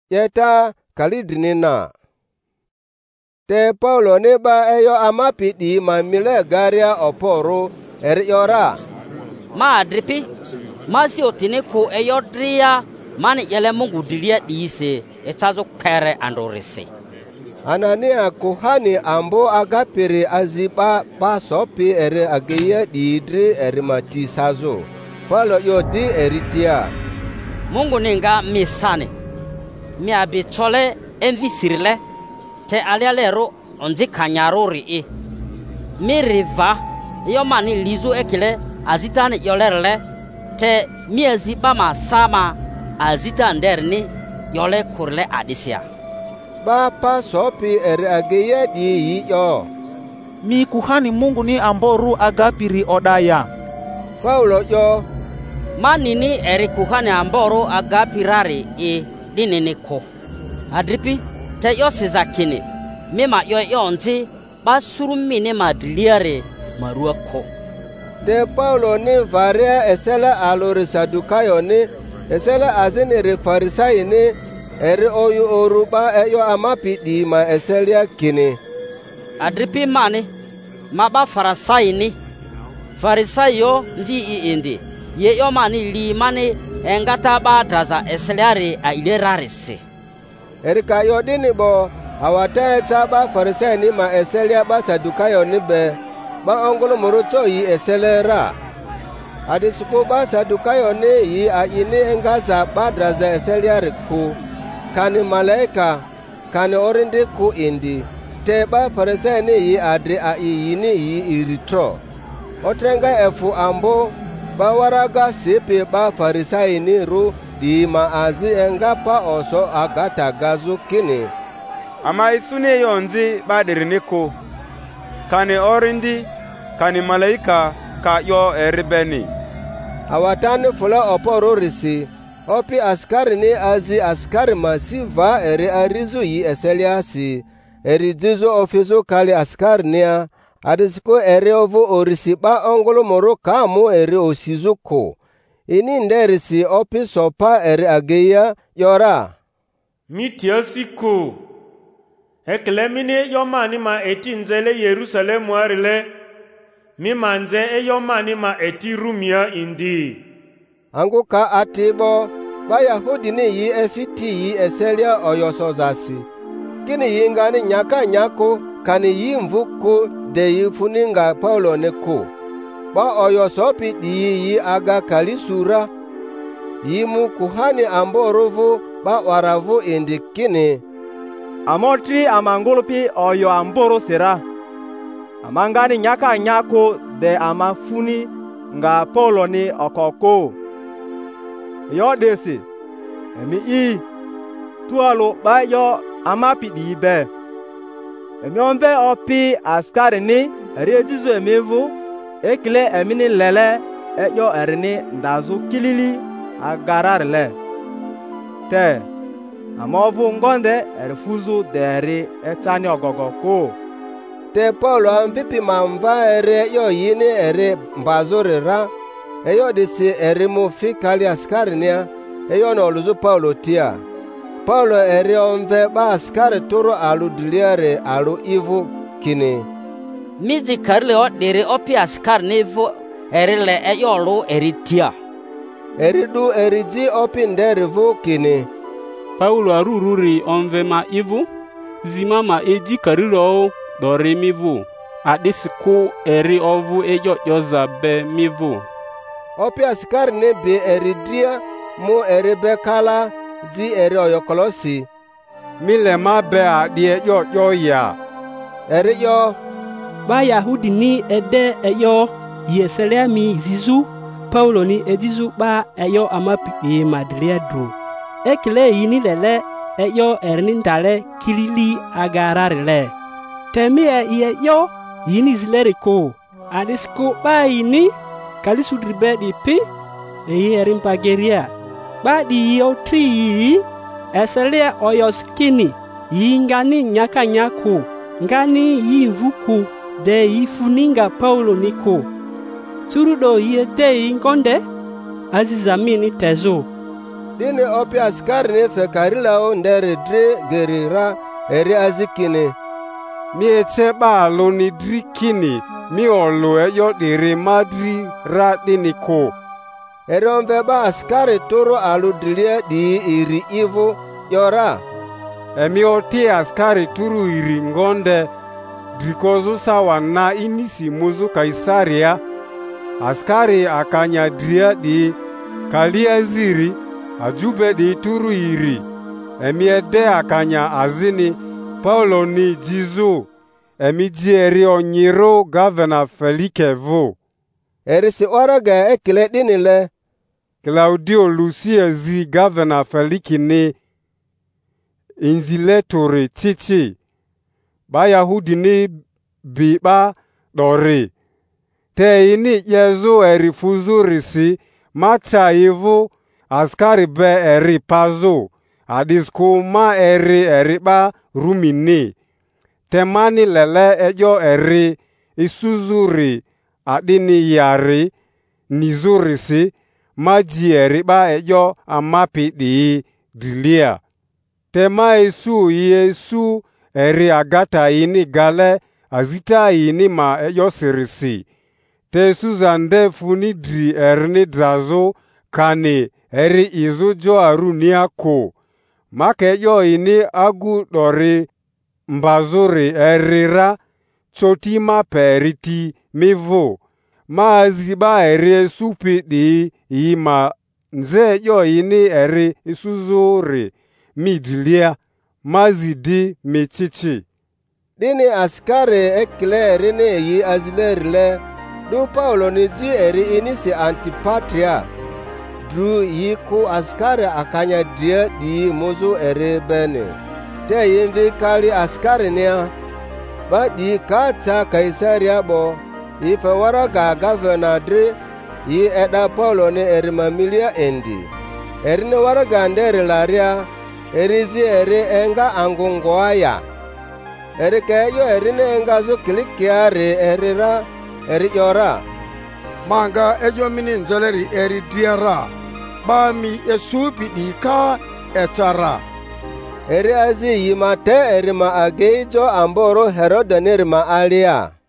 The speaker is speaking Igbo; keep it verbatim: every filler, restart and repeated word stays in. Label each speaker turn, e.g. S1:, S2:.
S1: yeta kalidinina. Te Paulo ne ba eyo amapidi ma mile garia oporo eri yora.
S2: Ma adripi, ma si otine ko eyo dria mani yele mungu dilia diise echazo kere andorese.
S1: Anania kuhani ambo agapiri aziba ba sopi eri ageye diidri eri mati sazo. Paulo yodi eritia.
S2: Mungu ninga misane. Mi abichole envi sirile. Te alialero onzi kanyaro rii. Mi riva yo mani lizu ekile azitani yolerle. Te mi aziba masama azita anderni yole kurle adisia.
S1: Ba pa sopi eri ageye di yi yo.
S3: Mi kuhani Mungu ni amboru agapiri odaya.
S1: Paulo yo.
S2: Manini eri kuhani amboro agapirari e dinini ko. Adripi te yo sizakini. Mima yo yonzi basuru mine madliare marua ko.
S1: Te Paulo ni varia esela alori sadukayo ni esela azini re farisayi ni eri oyu oruba eyo amapidi ma eselia kini.
S2: Adripi mani maba farisayi ni farisayi yo vi i indi. Ye yo mani li mani engata ba draza eseliare a ilerarisi.
S1: Erika yo dini bo awata eta ba farisai ni ma eselia ba sadukayo ni be ba ongolo moroto yi eselera. Adisuko ba sadukayo ni yi a ini engaza ba draza eseliare ku. Kani malaika kani orindi ku indi. Te ba farisai ni yi adri a yini yi iritro. Otrenga efu ambo bawaraga sepe ba farisai ni ru di maazi engapa oso agata gazu kini.
S4: Ama isune yonzi badiriniko. Kani orindi, kani malaika ka yo eribeni.
S1: Awatani fula oporo risi. Opi askari ni azi askari masiva eri arizu yi eseliasi. Eri jizu ofizu kali askari niya. Adisiko eri ovu orisi ba ongolo moro kamu eri osizuko. Ini nderisi opi sopa eri ageya yora.
S5: Mitiasiko. Eklemine yomani ma eti nzele Yerusalem warile. Mi manze e yomani ma eti rumia indi.
S1: Anguka atibo. Ba Yahudi ni yi efiti yi eselia oyosozasi. Kini yi ngani nyaka nyako kani yi mvuku de yi funinga Paulo neko. Ba oyo sopi di yi aga kalisura. Yi mu kuhani amborovu ba waravu indi kini.
S3: Amotri amangolopi oyo amboro sera. Amangani nyaka nyako de amafuni nga Paulo ni okoko. Yo desi. Emi i. Tualo ba yo amapi di ibe. Emi onve opi askari ni rejizo emivu. Ekile emini lele e yo erini ndazu kilili agararile. Te. Amovu ngonde erifuzu deri etani ogogo ko.
S1: Te Paulo ampipi mamva ere yo yini ere mbazore ra. Eyo disi eri mufi kali askari niya. Eyo no luzu Paulo tia. Paulo eri onve ba askari toro alu diliare alu ivu kini.
S2: Miji karle o dere opi askari nivu eri le eyo lu eri tia.
S1: Eri du eri ji opi nderi vu kini.
S6: Paulo arururi onve ma ivu, zima ma eji kariro dore mivu, adisiku eri ovu ejo yoza be mivu.
S1: Opi askari ne be eri dia mu eri be kala zi eri oyokolosi.
S4: Mile ma be a die yo yo ya.
S1: Eri yo.
S7: Ba Yahudi ni ede eyo yeselea mi zizu, Paulo ni edizu ba eyo amapi madria dro. Ekile yini lele eyo ernindale kilili agararile. Temi e ye yo yini zileriko. Adisko ba yini kalisudribe di pi eyi erimpageria. Ba di yo tri esele oyo skini yingani nyaka nyako ngani yimvuku de yifuninga Paulo niko. Turudo yete ingonde azizamini tezo.
S1: dini opi askari ni fekarilao nderi dri geri ra eri azikini.
S4: Mi eche ba alo ni dri kini mi olo eyo diri madri ra dini ko.
S1: Eri onve ba askari toro alu drilie di iri ivu yora.
S4: Emi oti askari turu iri ngonde drikozu sawa na inisi muzu Kaisaria. Askari akanya dria di kalia ziri ajube di turu iri. Emi ede akanya azini Paulo ni jizu. Emi jieri onyiro Governor Felike vo.
S1: Eri si oraga ekile dinile.
S4: Claudio Lusiezi Governor Felike ni inziletore chichi. Ba Yahudi ni biba dore. Te ini yezo eri fuzurisi macha ivu askari be eri pazo. Adisku ma eri eri ba rumini. Temani lele ejo eri isuzuri adini yari nizurisi maji eri ba ejo amapi di dilia. Tema isu yesu eri agata ini gale azita ini ma ejo sirisi. Te suzande funi dri erni drazo kane eri izu jo arunia ko. Make ejo ini agu dori mbazuri erira chotima periti mivo. Ma ziba eri supi di ima nze ejo ini eri isuzuri midilia mazidi michichi.
S1: Dini askari ekile eri ni yi azilerile. Du Paulo ni ji eri inisi Antipatria. Dru yi ku askari akanya drie di muzu eri bene. Te yinvi kali askari niya. Ba di kacha Kaisaria bo. Yi fe waraga Governor dri. Yi eda Paulo ni eri mamilia endi. Eri ni waraga nderi laria. Eri zi eri enga angungoaya. Eri keyo eri ni enga zu kilikiari eri ra. Eri yora.
S8: Manga ejo mini nzeleri eri diara. Ba mi esupi dika etara.
S1: Eri azi yimate eri ma ageijo amboro Herode niri ma alia.